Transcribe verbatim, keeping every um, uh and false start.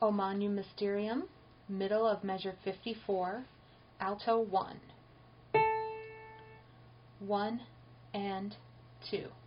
O Magnum Mysterium, middle of measure fifty-four, alto one. One and two.